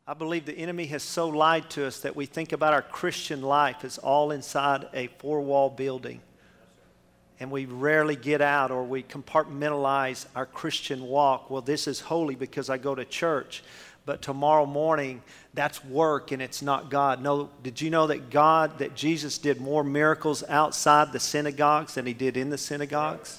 I believe the enemy has so lied to us that we think about our Christian life as all inside a four-wall building. And we rarely get out, or we compartmentalize our Christian walk. Well, this is holy because I go to church. But tomorrow morning, that's work and it's not God. No, did you know that Jesus did more miracles outside the synagogues than he did in the synagogues?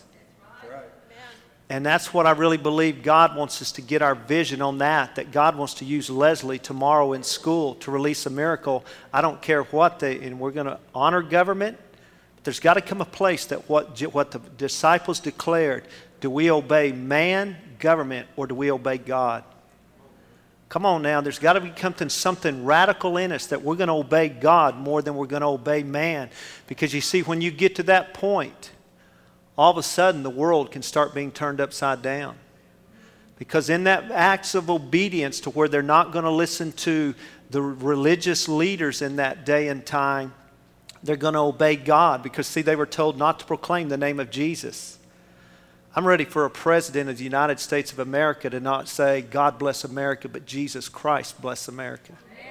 And that's what I really believe. God wants us to get our vision on that God wants to use Leslie tomorrow in school to release a miracle. I don't care and we're going to honor government. But there's got to come a place that what the disciples declared, do we obey man, government, or do we obey God? Come on now, there's got to be something radical in us that we're going to obey God more than we're going to obey man. Because you see, when you get to that point, all of a sudden the world can start being turned upside down. Because in that acts of obedience to where they're not going to listen to the religious leaders in that day and time, they're going to obey God. Because see, they were told not to proclaim the name of Jesus. I'm ready for a president of the United States of America to not say, God bless America, but Jesus Christ bless America.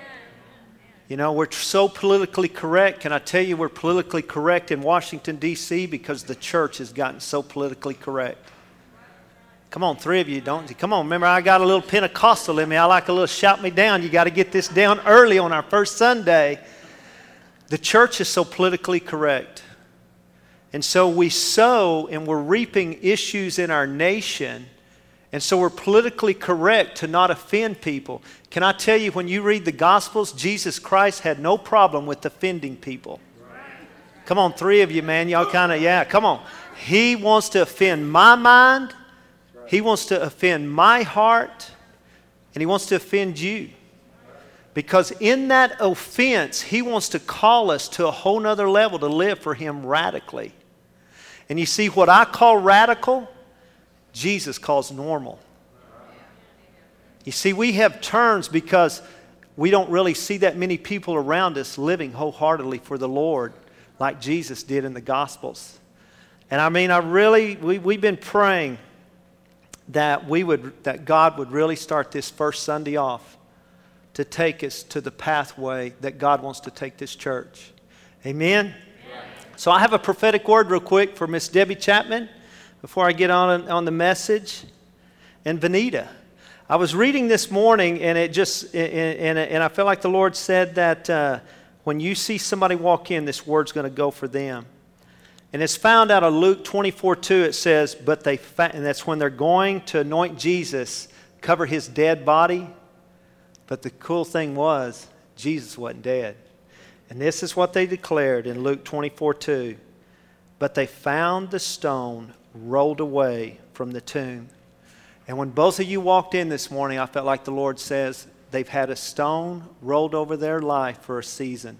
You know, we're so politically correct. Can I tell you we're politically correct in Washington, D.C. because the church has gotten so politically correct. Come on, three of you, don't you? Come on, remember I got a little Pentecostal in me. I like a little shout me down. You got to get this down early on our first Sunday. The church is so politically correct. And so we sow and we're reaping issues in our nation. And so we're politically correct to not offend people. Can I tell you, when you read the Gospels, Jesus Christ had no problem with offending people. Come on, three of you, man. Y'all come on. He wants to offend my mind. He wants to offend my heart. And he wants to offend you. Because in that offense, he wants to call us to a whole nother level to live for him radically. And you see, what I call radical, Jesus calls normal. You see, we have turns because we don't really see that many people around us living wholeheartedly for the Lord like Jesus did in the Gospels. And I mean, we've been praying that God would really start this first Sunday off to take us to the pathway that God wants to take this church. Amen? So I have a prophetic word real quick for Miss Debbie Chapman before I get on the message. And Vanita. I was reading this morning and and I felt like the Lord said that when you see somebody walk in, this word's going to go for them. And it's found out of Luke 24:2. It says, and that's when they're going to anoint Jesus, cover his dead body. But the cool thing was, Jesus wasn't dead. And this is what they declared in Luke 24:2. But they found the stone rolled away from the tomb. And when both of you walked in this morning, I felt like the Lord says they've had a stone rolled over their life for a season.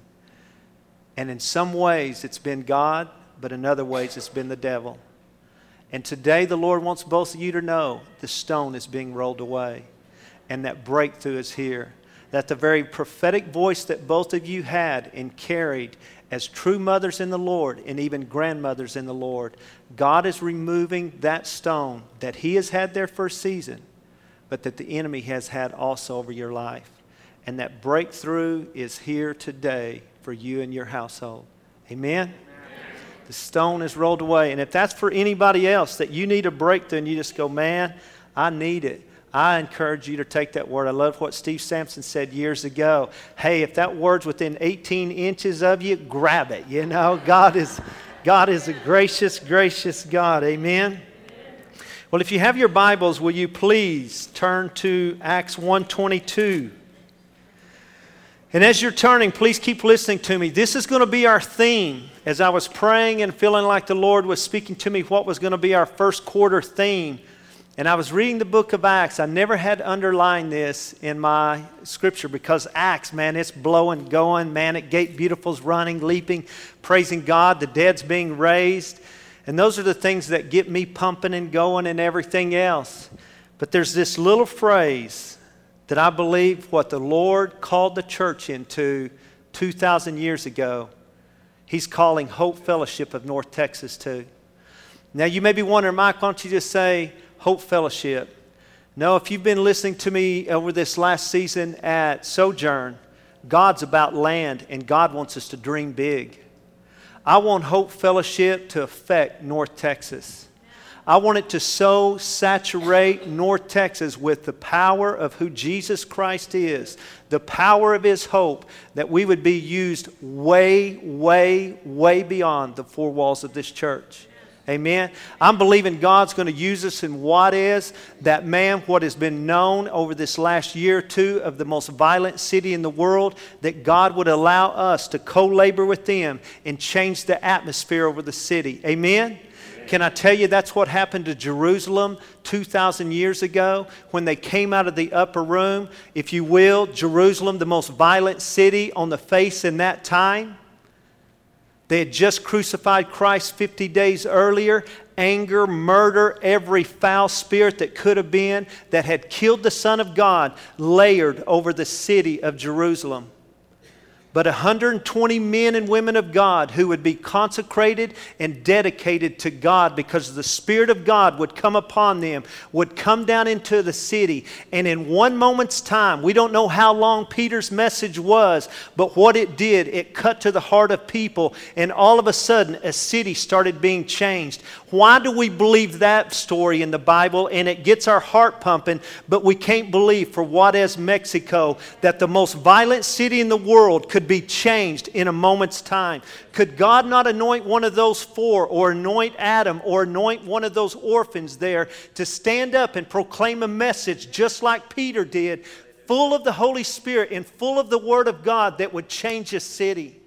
And in some ways it's been God, but in other ways it's been the devil. And today the Lord wants both of you to know the stone is being rolled away. And that breakthrough is here. That the very prophetic voice that both of you had and carried as true mothers in the Lord and even grandmothers in the Lord, God is removing that stone that he has had there for a season, but that the enemy has had also over your life. And that breakthrough is here today for you and your household. Amen? The stone is rolled away. And if that's for anybody else, that you need a breakthrough and you just go, man, I need it. I encourage you to take that word. I love what Steve Sampson said years ago. Hey, if that word's within 18 inches of you, grab it. You know, God is a gracious, gracious God. Amen? Well, if you have your Bibles, will you please turn to Acts 1:22. And as you're turning, please keep listening to me. This is going to be our theme. As I was praying and feeling like the Lord was speaking to me what was going to be our first quarter theme, and I was reading the book of Acts. I never had underlined this in my scripture because Acts, man, it's blowing, going. Man at Gate Beautiful's running, leaping, praising God. The dead's being raised. And those are the things that get me pumping and going and everything else. But there's this little phrase that I believe what the Lord called the church into 2,000 years ago, He's calling Hope Fellowship of North Texas too. Now you may be wondering, Mike, why don't you just say Hope Fellowship? No, if you've been listening to me over this last season at Sojourn, God's about land and God wants us to dream big. I want Hope Fellowship to affect North Texas. I want it to so saturate North Texas with the power of who Jesus Christ is, the power of His hope, that we would be used way, way, way beyond the four walls of this church. Amen. I'm believing God's going to use us in what has been known over this last year or two of the most violent city in the world, that God would allow us to co-labor with them and change the atmosphere over the city. Amen. Can I tell you that's what happened to Jerusalem 2,000 years ago when they came out of the upper room? If you will, Jerusalem, the most violent city on the face in that time. They had just crucified Christ 50 days earlier. Anger, murder, every foul spirit that could have been, that had killed the Son of God, layered over the city of Jerusalem. But 120 men and women of God who would be consecrated and dedicated to God because the Spirit of God would come upon them, would come down into the city. And in one moment's time, we don't know how long Peter's message was, but what it did, it cut to the heart of people. And all of a sudden, a city started being changed. Why do we believe that story in the Bible? And it gets our heart pumping, but we can't believe for Juarez, Mexico, that the most violent city in the world could be changed in a moment's time. Could God not anoint one of those four, or anoint Adam, or anoint one of those orphans there to stand up and proclaim a message just like Peter did, full of the Holy Spirit and full of the Word of God, that would change a city?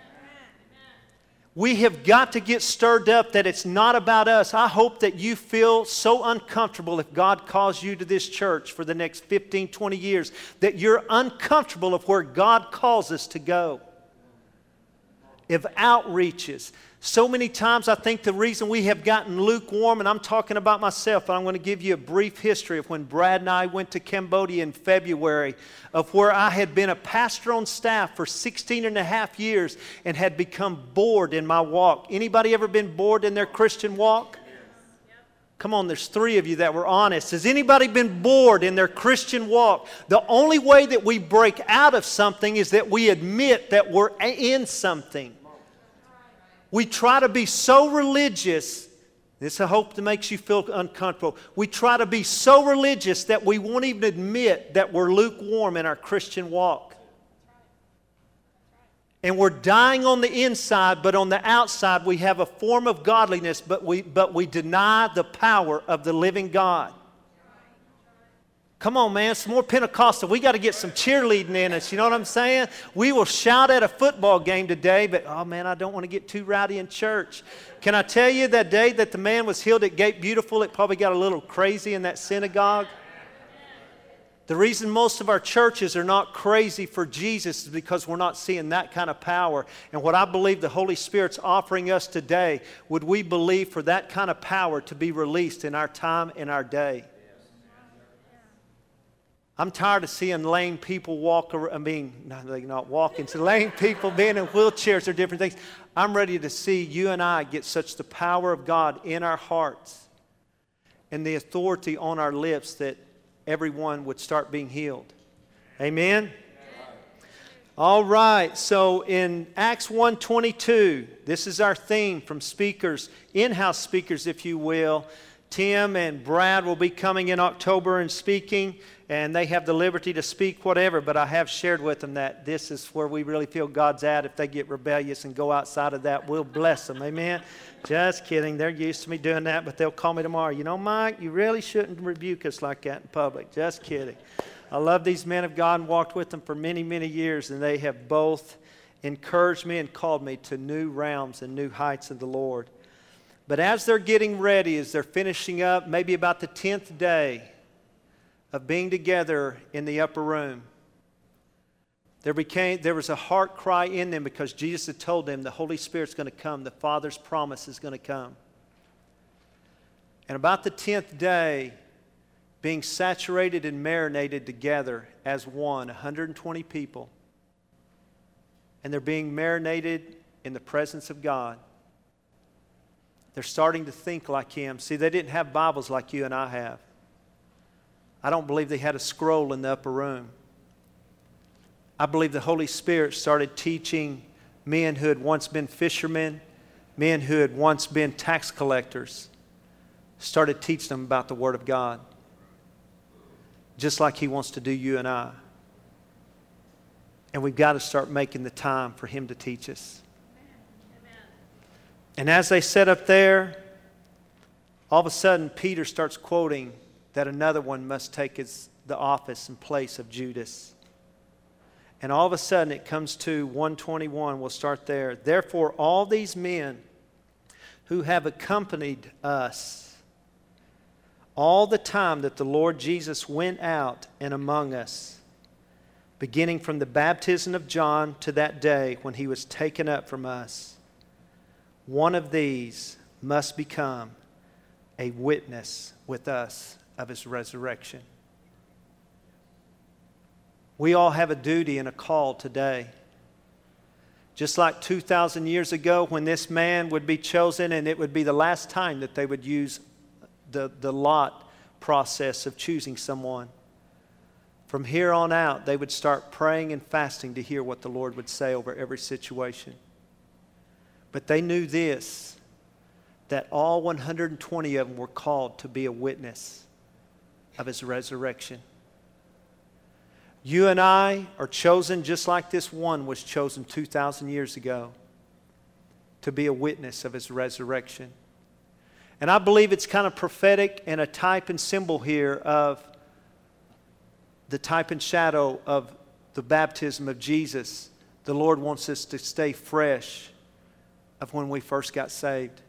We have got to get stirred up that it's not about us. I hope that you feel so uncomfortable if God calls you to this church for the next 15, 20 years, that you're uncomfortable of where God calls us to go. Of outreaches. So many times I think the reason we have gotten lukewarm, and I'm talking about myself, I'm going to give you a brief history of when Brad and I went to Cambodia in February, of where I had been a pastor on staff for 16 and a half years and had become bored in my walk. Anybody ever been bored in their Christian walk? Come on, there's 3 of you that were honest. Has anybody been bored in their Christian walk? The only way that we break out of something is that we admit that we're in something. We try to be so religious. This is a hope that makes you feel uncomfortable. We try to be so religious that we won't even admit that we're lukewarm in our Christian walk. And we're dying on the inside, but on the outside we have a form of godliness, but we deny the power of the living God. Come on, man, some more Pentecostal. We got to get some cheerleading in us, you know what I'm saying? We will shout at a football game today, but, oh, man, I don't want to get too rowdy in church. Can I tell you that day that the man was healed at Gate Beautiful, it probably got a little crazy in that synagogue? The reason most of our churches are not crazy for Jesus is because we're not seeing that kind of power. And what I believe the Holy Spirit's offering us today, would we believe for that kind of power to be released in our time and our day? I'm tired of seeing lame people walk around. I mean, not walking. So lame people being in wheelchairs or different things. I'm ready to see you and I get such the power of God in our hearts and the authority on our lips that everyone would start being healed. Amen? All right. So in Acts 1:22, this is our theme from speakers, in-house speakers, if you will. Tim and Brad will be coming in October and speaking, and they have the liberty to speak whatever, but I have shared with them that this is where we really feel God's at. If they get rebellious and go outside of that, we'll bless them. Amen? Just kidding. They're used to me doing that, but they'll call me tomorrow. You know, Mike, you really shouldn't rebuke us like that in public. Just kidding. I love these men of God and walked with them for many, many years, and they have both encouraged me and called me to new realms and new heights in the Lord. But as they're getting ready, as they're finishing up, maybe about the 10th day of being together in the upper room, there was a heart cry in them because Jesus had told them the Holy Spirit's going to come. The Father's promise is going to come. And about the 10th day, being saturated and marinated together as one, 120 people, and they're being marinated in the presence of God. They're starting to think like Him. See, they didn't have Bibles like you and I have. I don't believe they had a scroll in the upper room. I believe the Holy Spirit started teaching men who had once been fishermen, men who had once been tax collectors, started teaching them about the Word of God. Just like He wants to do you and I. And we've got to start making the time for Him to teach us. Amen. And as they sat up there, all of a sudden Peter starts quoting that another one must take the office and place of Judas. And all of a sudden it comes to 121. We'll start there. Therefore all these men who have accompanied us all the time that the Lord Jesus went out and among us, beginning from the baptism of John to that day when He was taken up from us, one of these must become a witness with us of His resurrection. We all have a duty and a call today. Just like 2,000 years ago when this man would be chosen and it would be the last time that they would use the lot process of choosing someone. From here on out, they would start praying and fasting to hear what the Lord would say over every situation. But they knew this, that all 120 of them were called to be a witness of His resurrection. You and I are chosen just like this one was chosen 2,000 years ago to be a witness of His resurrection. And I believe it's kind of prophetic and a type and symbol here of the type and shadow of the baptism of Jesus. The Lord wants us to stay fresh of when we first got saved.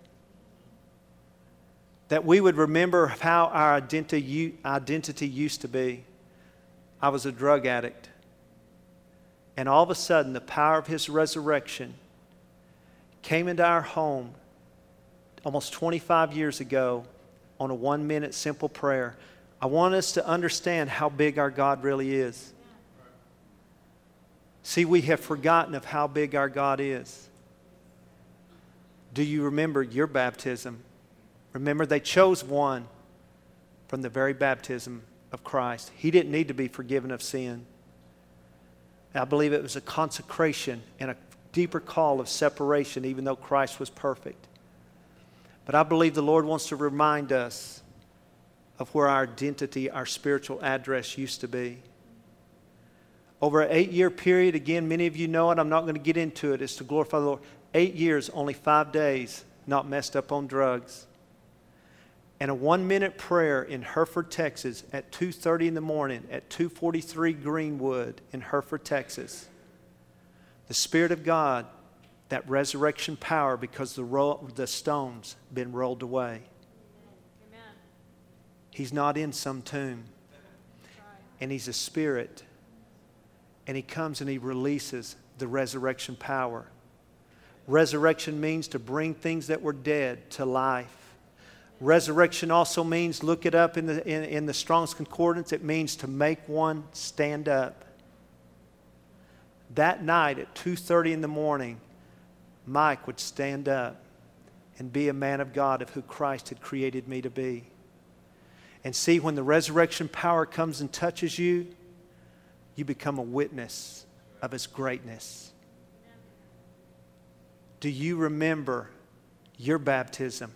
That we would remember how our identity used to be. I was a drug addict. And all of a sudden, the power of His resurrection came into our home almost 25 years ago on a 1-minute simple prayer. I want us to understand how big our God really is. See, we have forgotten of how big our God is. Do you remember your baptism? Remember, they chose one from the very baptism of Christ. He didn't need to be forgiven of sin. I believe it was a consecration and a deeper call of separation, even though Christ was perfect. But I believe the Lord wants to remind us of where our identity, our spiritual address used to be. Over an 8-year period, again, many of you know it, I'm not going to get into it, it's to glorify the Lord. 8 years, only 5 days, not messed up on drugs. And a 1-minute prayer in Hereford, Texas at 2:30 in the morning at 243 Greenwood in Hereford, Texas. The Spirit of God, that resurrection power, because the stones been rolled away. Amen. He's not in some tomb. And He's a Spirit. And He comes and He releases the resurrection power. Resurrection means to bring things that were dead to life. Resurrection also means, look it up in the Strong's Concordance, it means to make one stand up. That night at 2:30 in the morning, Mike would stand up and be a man of God of who Christ had created me to be. And see, when the resurrection power comes and touches you, you become a witness of His greatness. Do you remember your baptism?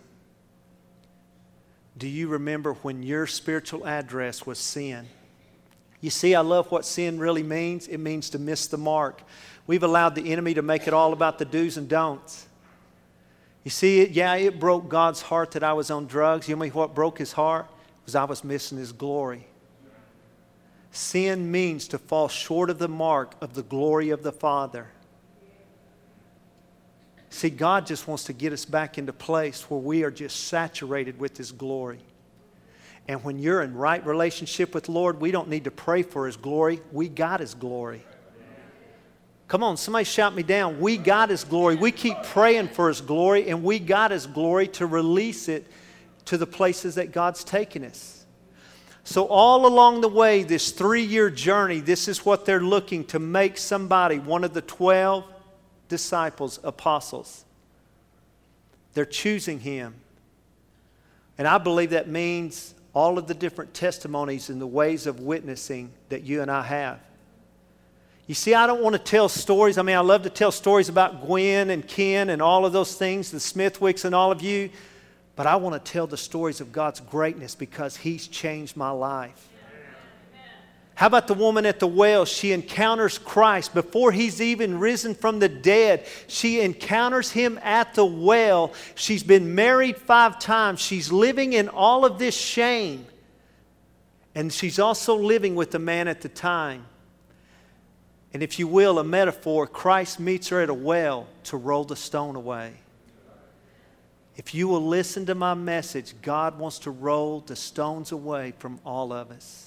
Do you remember when your spiritual address was sin? You see, I love what sin really means. It means to miss the mark. We've allowed the enemy to make it all about the do's and don'ts. You see, it broke God's heart that I was on drugs. You know what broke His heart? Was I was missing His glory. Sin means to fall short of the mark of the glory of the Father. See, God just wants to get us back into place where we are just saturated with His glory. And when you're in right relationship with the Lord, we don't need to pray for His glory. We got His glory. Come on, somebody shout me down. We got His glory. We keep praying for His glory, and we got His glory to release it to the places that God's taken us. So all along the way, this 3-year journey, this is what they're looking to make somebody, one of the 12 disciples, apostles. They're choosing him. And I believe that means all of the different testimonies and the ways of witnessing that you and I have. You see, I don't want to tell stories. I mean, I love to tell stories about Gwen and Ken and all of those things, the Smithwicks and all of you. But I want to tell the stories of God's greatness because He's changed my life. How about the woman at the well? She encounters Christ before He's even risen from the dead. She encounters Him at the well. She's been married 5 times. She's living in all of this shame. And she's also living with the man at the time. And if you will, a metaphor, Christ meets her at a well to roll the stone away. If you will listen to my message, God wants to roll the stones away from all of us.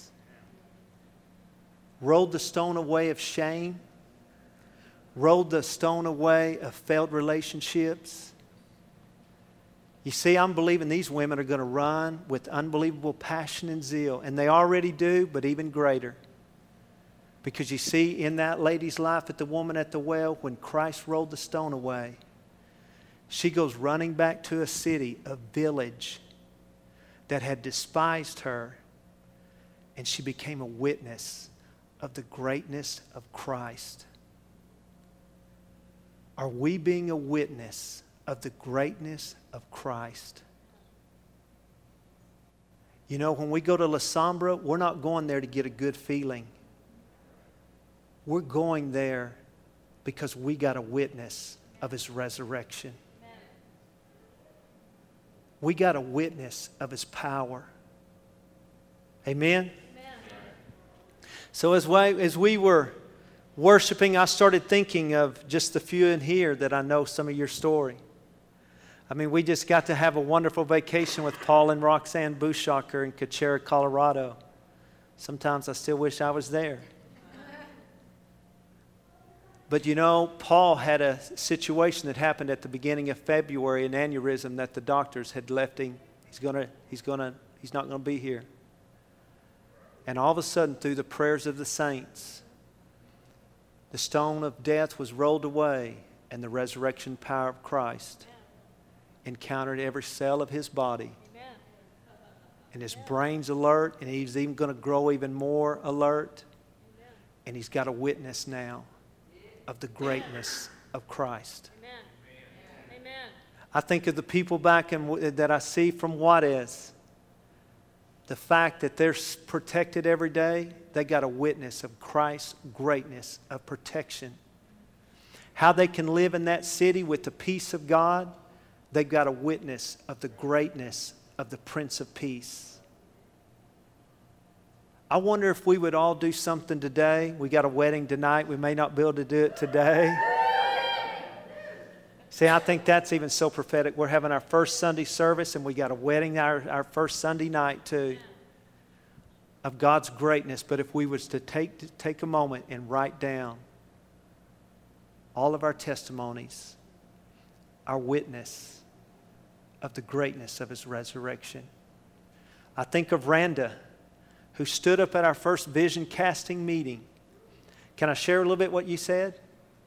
Rolled the stone away of shame. Rolled the stone away of failed relationships. You see, I'm believing these women are going to run with unbelievable passion and zeal. And they already do, but even greater. Because you see, in that lady's life, at the woman at the well, when Christ rolled the stone away, she goes running back to a city, a village that had despised her. And she became a witness of the greatness of Christ. Are we being a witness of the greatness of Christ? You know, when we go to La Sombra, we're not going there to get a good feeling. We're going there because we got a witness of His resurrection. We got a witness of His power. Amen? So as we were worshiping, I started thinking of just the few in here that I know some of your story. I mean, we just got to have a wonderful vacation with Paul and Roxanne Bushaker in Cachera, Colorado. Sometimes I still wish I was there. But you know, Paul had a situation that happened at the beginning of February, an aneurysm that the doctors had left him. He's not going to be here. And all of a sudden, through the prayers of the saints, the stone of death was rolled away, and the resurrection power of Christ encountered every cell of his body. And his brain's alert, and he's even going to grow even more alert. And he's got a witness now of the greatness of Christ. Amen. I think of the people back that I see from Juarez. The fact that they're protected every day, they got a witness of Christ's greatness of protection. How they can live in that city with the peace of God, they've got a witness of the greatness of the Prince of Peace. I wonder if we would all do something today. We got a wedding tonight. We may not be able to do it today. See, I think that's even so prophetic. We're having our first Sunday service, and we got a wedding our first Sunday night too, of God's greatness. But if we was to take a moment and write down all of our testimonies, our witness of the greatness of His resurrection. I think of Randa, who stood up at our first vision casting meeting. Can I share a little bit what you said?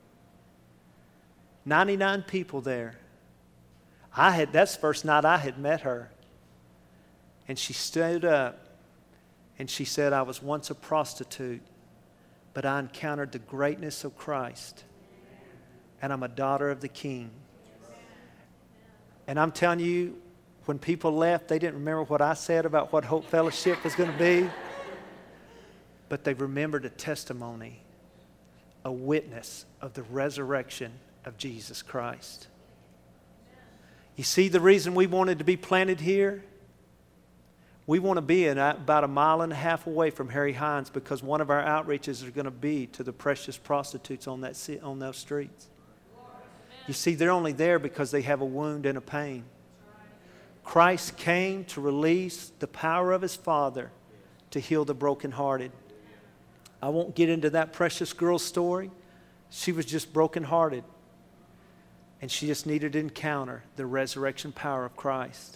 99 people there. That's the first night I had met her. And she stood up and she said, I was once a prostitute, but I encountered the greatness of Christ. And I'm a daughter of the King. And I'm telling you, when people left, they didn't remember what I said about what Hope Fellowship was going to be. But they remembered a testimony, a witness of the resurrection of Jesus Christ. You see, the reason we wanted to be planted here, we want to be about 1.5 miles away from Harry Hines, because one of our outreaches is going to be to the precious prostitutes on those streets. You see, they're only there because they have a wound and a pain. Christ came to release the power of His Father to heal the brokenhearted. I won't get into that precious girl's story. She was just brokenhearted. And she just needed to encounter the resurrection power of Christ.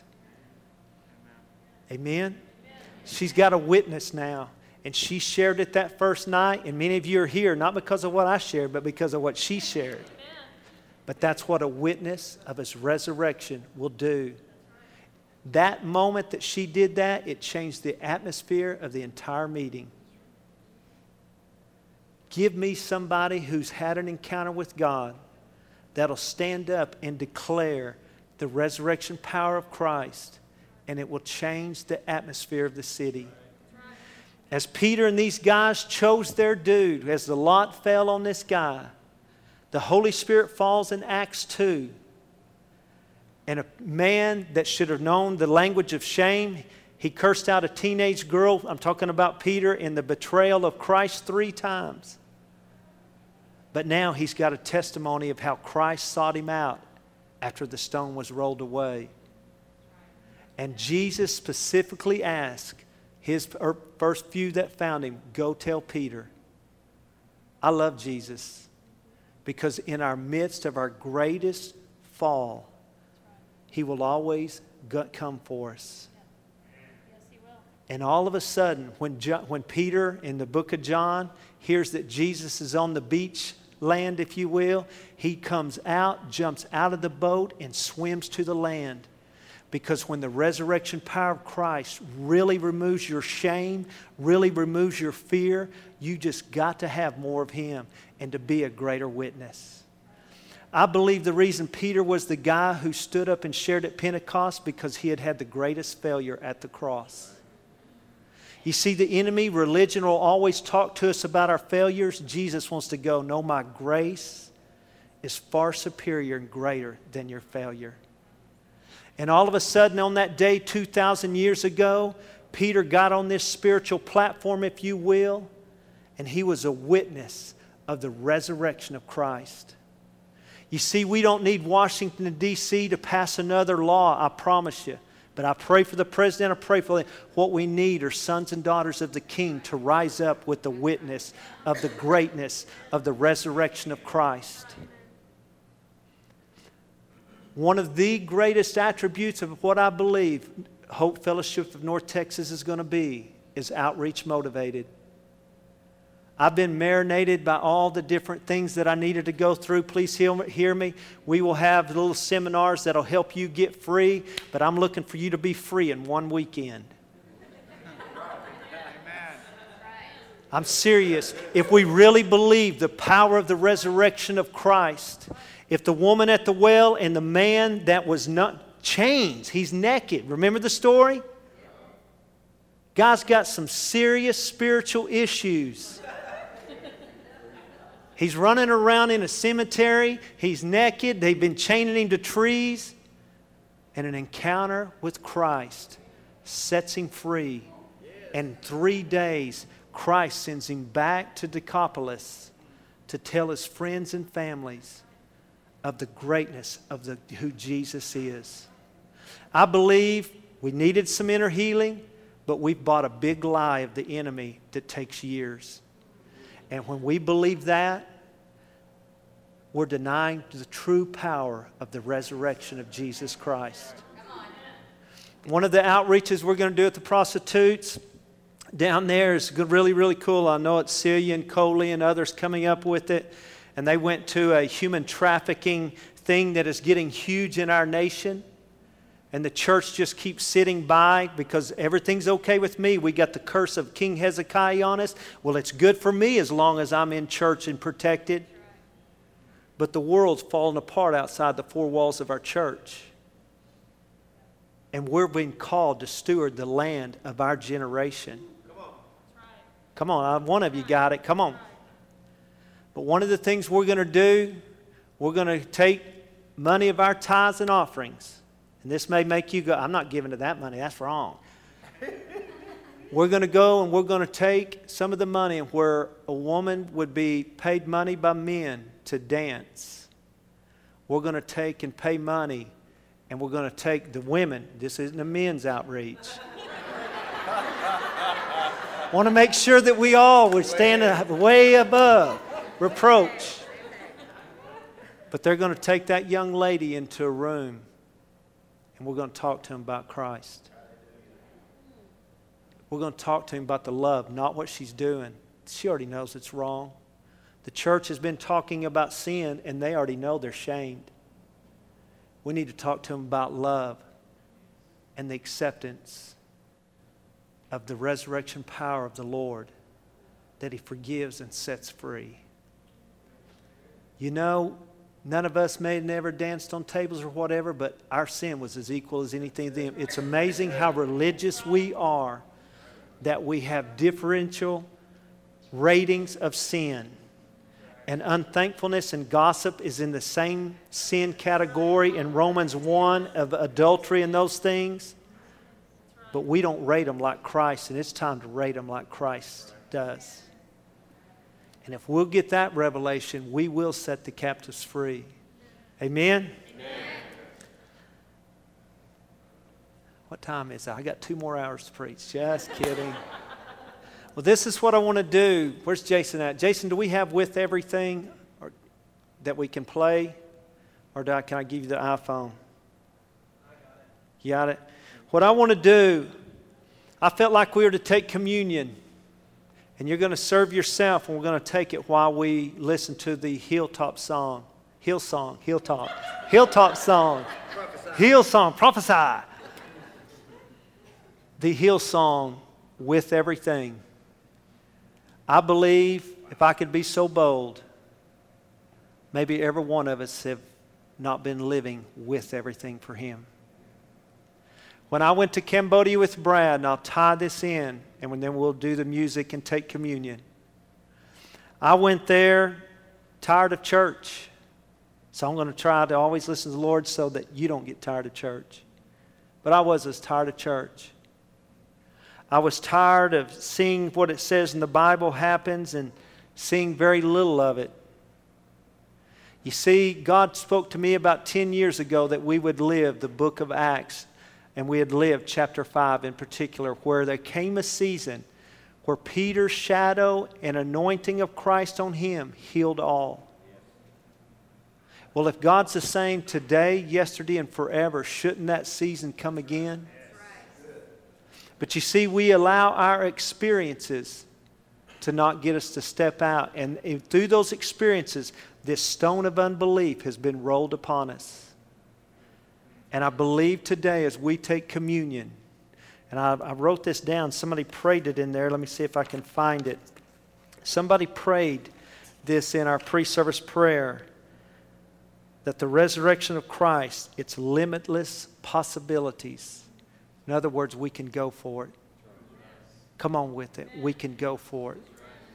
Amen? She's got a witness now. And she shared it that first night. And many of you are here, not because of what I shared, but because of what she shared. But that's what a witness of His resurrection will do. That moment that she did that, it changed the atmosphere of the entire meeting. Give me somebody who's had an encounter with God that'll stand up and declare the resurrection power of Christ, and it will change the atmosphere of the city. As Peter and these guys chose their dude, as the lot fell on this guy, the Holy Spirit falls in Acts 2. And a man that should have known the language of shame, he cursed out a teenage girl. I'm talking about Peter in the betrayal of Christ 3 times. But now he's got a testimony of how Christ sought him out after the stone was rolled away. And Jesus specifically asked his first few that found him, go tell Peter. I love Jesus because in our midst of our greatest fall, He will always come for us. Yes, He will. And all of a sudden, when Peter in the book of John hears that Jesus is on the beach land, if you will, he comes out, jumps out of the boat, and swims to the land. Because when the resurrection power of Christ really removes your shame, really removes your fear, you just got to have more of Him and to be a greater witness. I believe the reason Peter was the guy who stood up and shared at Pentecost because he had had the greatest failure at the cross. You see, the enemy, religion, will always talk to us about our failures. Jesus wants to go, no, my grace is far superior and greater than your failure. And all of a sudden on that day 2,000 years ago, Peter got on this spiritual platform, if you will, and he was a witness of the resurrection of Christ. You see, we don't need Washington, D.C. to pass another law, I promise you. But I pray for the president, I pray for them. What we need are sons and daughters of the King to rise up with the witness of the greatness of the resurrection of Christ. One of the greatest attributes of what I believe Hope Fellowship of North Texas is going to be is outreach motivated. I've been marinated by all the different things that I needed to go through. Please hear me. We will have little seminars that will help you get free, but I'm looking for you to be free in one weekend. I'm serious. If we really believe the power of the resurrection of Christ, if the woman at the well and the man that was not chains, he's naked. Remember the story? Guy's got some serious spiritual issues. He's running around in a cemetery. He's naked. They've been chaining him to trees. And an encounter with Christ sets him free. And in 3 days, Christ sends him back to Decapolis to tell his friends and families of the greatness of who Jesus is. I believe we needed some inner healing, but we've bought a big lie of the enemy that takes years. And when we believe that, we're denying the true power of the resurrection of Jesus Christ. One of the outreaches we're going to do at the prostitutes down there is really, really cool. I know it's Celia and Coley and others coming up with it. And they went to a human trafficking thing that is getting huge in our nation. And the church just keeps sitting by because everything's okay with me. We got the curse of King Hezekiah on us. Well, it's good for me as long as I'm in church and protected. But the world's falling apart outside the four walls of our church. And we're being called to steward the land of our generation. Come on, one of you got it. Come on. But one of the things we're going to do, we're going to take money of our tithes and offerings. And this may make you go, I'm not giving to that money. That's wrong. We're going to go and we're going to take some of the money where a woman would be paid money by men to dance. We're going to take and pay money and we're going to take the women. This isn't a men's outreach. Want to make sure that we all would stand way above reproach. But they're going to take that young lady into a room and we're going to talk to him about Christ. We're going to talk to him about the love, not what she's doing. She already knows it's wrong. The church has been talking about sin and they already know they're shamed. We need to talk to them about love. and the acceptance of the resurrection power of the Lord, that He forgives and sets free. You know, none of us may have never danced on tables or whatever, but our sin was as equal as anything to them. It's amazing how religious we are, that we have differential ratings of sin. And unthankfulness and gossip is in the same sin category in Romans 1 of adultery and those things. But we don't rate them like Christ, and it's time to rate them like Christ does. And if we'll get that revelation, we will set the captives free. Amen? Amen. What time is it? I got 2 more hours to preach. Just kidding. Well, this is what I want to do. Where's Jason at? Jason, do we have With Everything that we can play? Or can I give you the iPhone? I got it. You got it? What I want to do, I felt like we were to take communion. And you're going to serve yourself, and we're going to take it while we listen to the Hilltop song. Hilltop song. Hillsong, prophesy. The Hillsong, With Everything. I believe, if I could be so bold, maybe every one of us have not been living with everything for Him. When I went to Cambodia with Brad, and I'll tie this in, and then we'll do the music and take communion. I went there tired of church. So I'm going to try to always listen to the Lord so that you don't get tired of church. But I was as tired of church. I was tired of seeing what it says in the Bible happens and seeing very little of it. You see, God spoke to me about 10 years ago that we would live the book of Acts, and we had lived chapter 5 in particular, where there came a season where Peter's shadow and anointing of Christ on him healed all. Well, if God's the same today, yesterday, and forever, shouldn't that season come again? But you see, we allow our experiences to not get us to step out. And through those experiences, this stone of unbelief has been rolled upon us. And I believe today as we take communion, and I wrote this down. Somebody prayed it in there. Let me see if I can find it. Somebody prayed this in our pre-service prayer, that the resurrection of Christ, its limitless possibilities. In other words, we can go for it. Come on with it. We can go for it.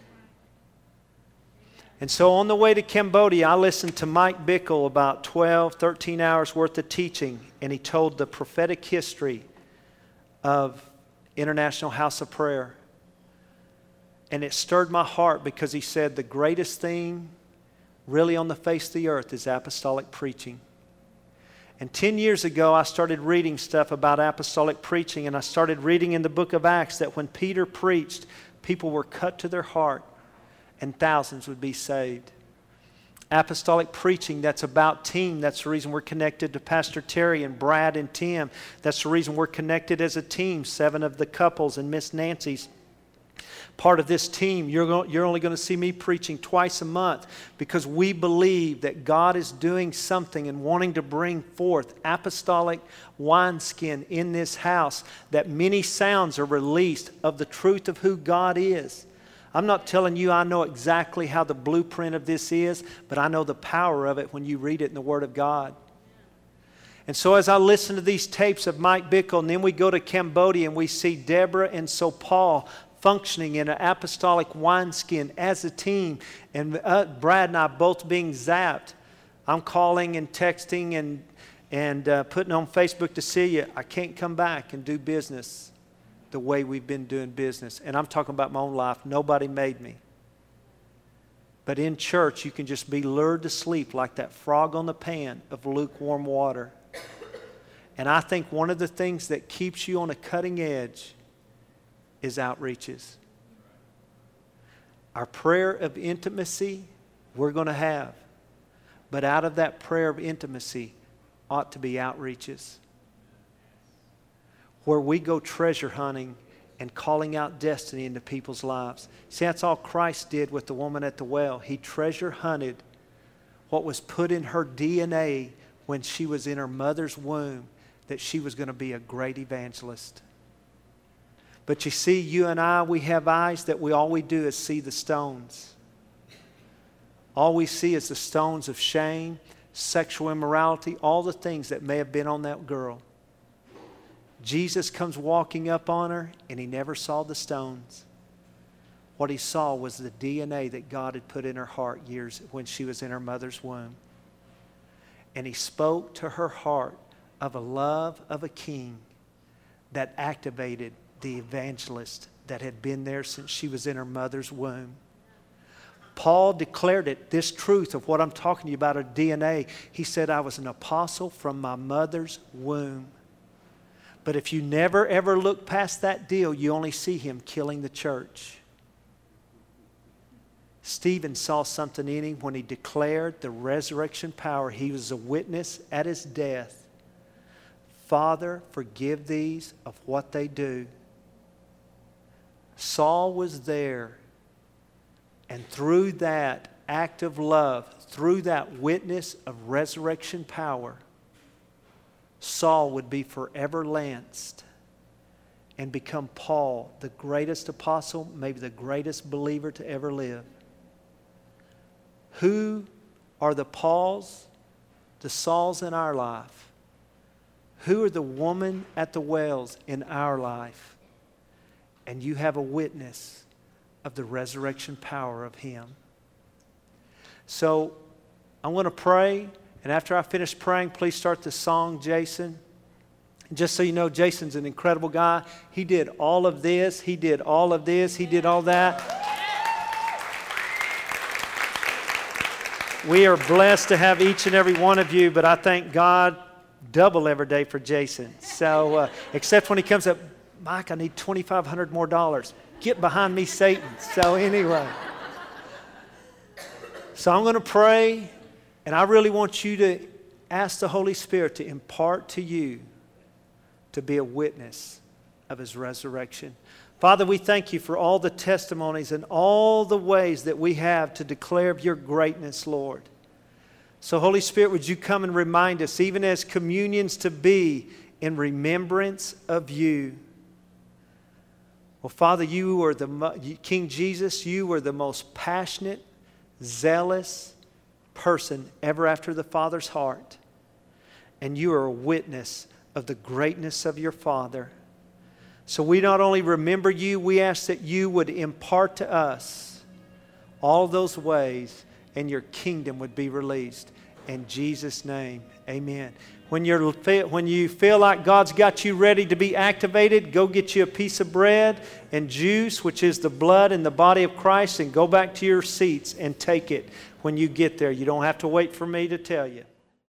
And so on the way to Cambodia, I listened to Mike Bickle about 12, 13 hours worth of teaching, and he told the prophetic history of International House of Prayer. And it stirred my heart because he said the greatest thing really on the face of the earth is apostolic preaching. And 10 years ago, I started reading stuff about apostolic preaching, and I started reading in the book of Acts that when Peter preached, people were cut to their heart, and thousands would be saved. Apostolic preaching, that's about team. That's the reason we're connected to Pastor Terry and Brad and Tim. That's the reason we're connected as a team, 7 of the couples and Miss Nancy's part of this team. You're only going to see me preaching twice a month because we believe that God is doing something and wanting to bring forth apostolic wineskin in this house, that many sounds are released of the truth of who God is. I'm not telling you I know exactly how the blueprint of this is, but I know the power of it when you read it in the Word of God. And so as I listen to these tapes of Mike Bickle, and then we go to Cambodia and we see Deborah and so Paul functioning in an apostolic wineskin as a team, and Brad and I both being zapped. I'm calling and texting and putting on Facebook to see you. I can't come back and do business the way we've been doing business. And I'm talking about my own life. Nobody made me. But in church, you can just be lured to sleep like that frog on the pan of lukewarm water. And I think one of the things that keeps you on a cutting edge is outreaches. Our prayer of intimacy we're going to have. But out of that prayer of intimacy ought to be outreaches, where we go treasure hunting and calling out destiny into people's lives. See, that's all Christ did with the woman at the well. He treasure hunted what was put in her DNA when she was in her mother's womb that she was going to be a great evangelist. But you see, you and I, we have eyes that all we do is see the stones. All we see is the stones of shame, sexual immorality, all the things that may have been on that girl. Jesus comes walking up on her, and he never saw the stones. What he saw was the DNA that God had put in her heart years when she was in her mother's womb. And he spoke to her heart of a love of a king that activated the evangelist that had been there since she was in her mother's womb. Paul declared it, this truth of what I'm talking to you about, her DNA. He said, I was an apostle from my mother's womb. But if you never ever look past that deal, you only see him killing the church. Stephen saw something in him when he declared the resurrection power. He was a witness at his death. Father, forgive these of what they do. Saul was there, and through that act of love, through that witness of resurrection power, Saul would be forever lanced and become Paul, the greatest apostle, maybe the greatest believer to ever live. Who are the Pauls, the Sauls in our life? Who are the woman at the wells in our life? And you have a witness of the resurrection power of him. So I'm going to pray. And after I finish praying, please start the song, Jason. And just so you know, Jason's an incredible guy. He did all of this. He did all of this. He did all that. We are blessed to have each and every one of you, but I thank God double every day for Jason. So, except when he comes up, Mike, I need $2,500 more dollars. Get behind me, Satan. So anyway. So I'm going to pray, and I really want you to ask the Holy Spirit to impart to you to be a witness of his resurrection. Father, we thank you for all the testimonies and all the ways that we have to declare of your greatness, Lord. So Holy Spirit, would you come and remind us, even as communions, to be in remembrance of you. Well, Father, you are King Jesus, you were the most passionate, zealous person ever after the Father's heart. And you are a witness of the greatness of your Father. So we not only remember you, we ask that you would impart to us all those ways and your kingdom would be released. In Jesus' name, amen. When you feel like God's got you ready to be activated, go get you a piece of bread and juice, which is the blood and the body of Christ, and go back to your seats and take it when you get there. You don't have to wait for me to tell you.